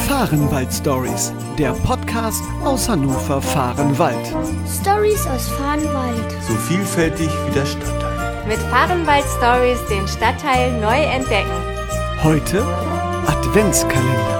Fahrenwald-Stories, der Podcast aus Hannover-Fahrenwald. Stories aus Fahrenwald. So vielfältig wie der Stadtteil. Mit Fahrenwald-Stories den Stadtteil neu entdecken. Heute Adventskalender.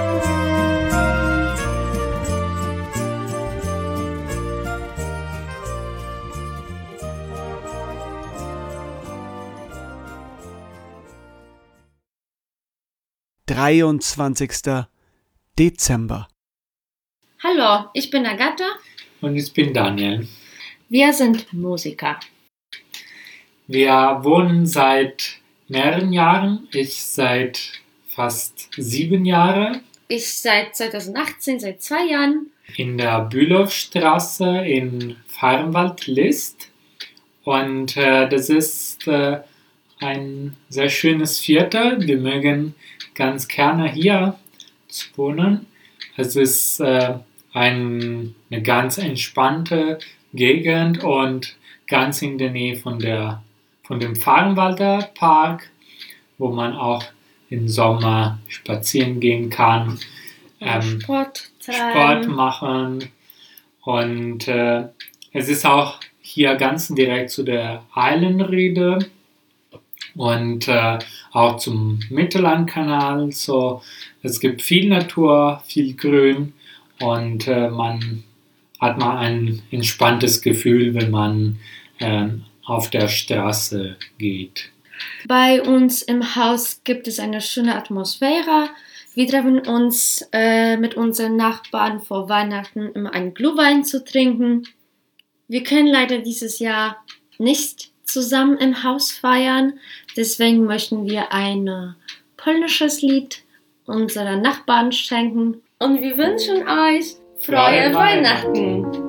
»23. Dezember. Hallo, ich bin Agatha. Und ich bin Daniel. Wir sind Musiker. Wir wohnen seit mehreren Jahren. Ich seit fast 7 Jahren. Ich seit 2018, seit 2 Jahren. In der Bülowstraße in Fahrenwald-List. Und das ist ein sehr schönes Viertel. Wir mögen ganz gerne hier zu wohnen. Es ist eine ganz entspannte Gegend und ganz in der Nähe von dem Fahrenwalder Park, wo man auch im Sommer spazieren gehen kann, Sport machen. Und es ist auch hier ganz direkt zu der Eilenriede und auch zum Mittellandkanal. So, es gibt viel Natur, viel Grün und man hat mal ein entspanntes Gefühl, wenn man auf der Straße geht. Bei uns im Haus gibt es eine schöne Atmosphäre. Wir treffen uns mit unseren Nachbarn vor Weihnachten, um einen Glühwein zu trinken. Wir können leider dieses Jahr nicht zusammen im Haus feiern. Deswegen möchten wir ein polnisches Lied unserer Nachbarn schenken. Und wir wünschen euch frohe Weihnachten!